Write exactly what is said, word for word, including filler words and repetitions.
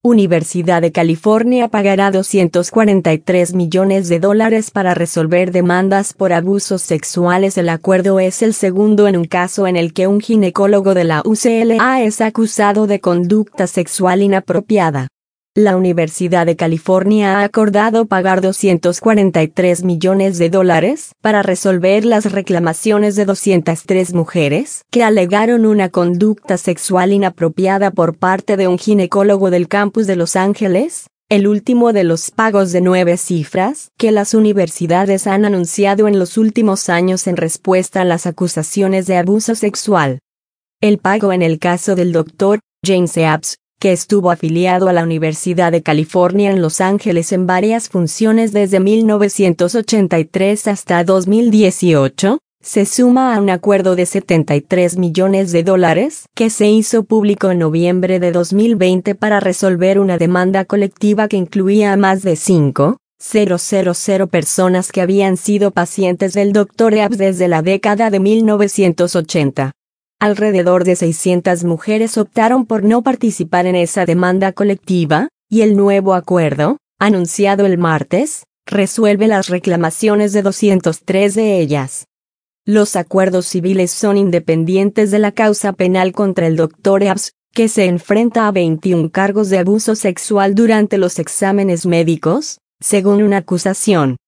Universidad de California pagará doscientos cuarenta y tres millones de dólares para resolver demandas por abusos sexuales. El acuerdo es el segundo en un caso en el que un ginecólogo de la U C L A es acusado de conducta sexual inapropiada. La Universidad de California ha acordado pagar doscientos cuarenta y tres millones de dólares para resolver las reclamaciones de doscientas tres mujeres que alegaron una conducta sexual inapropiada por parte de un ginecólogo del campus de Los Ángeles, el último de los pagos de nueve cifras que las universidades han anunciado en los últimos años en respuesta a las acusaciones de abuso sexual. El pago en el caso del doctor James Eaps, que estuvo afiliado a la Universidad de California en Los Ángeles en varias funciones desde mil novecientos ochenta y tres hasta dos mil dieciocho, se suma a un acuerdo de setenta y tres millones de dólares que se hizo público en noviembre de dos mil veinte para resolver una demanda colectiva que incluía a más de cinco mil personas que habían sido pacientes del doctor Eaps desde la década de mil novecientos ochenta. Alrededor de seiscientas mujeres optaron por no participar en esa demanda colectiva, y el nuevo acuerdo, anunciado el martes, resuelve las reclamaciones de doscientas tres de ellas. Los acuerdos civiles son independientes de la causa penal contra el doctor Eaps, que se enfrenta a veintiún cargos de abuso sexual durante los exámenes médicos, según una acusación.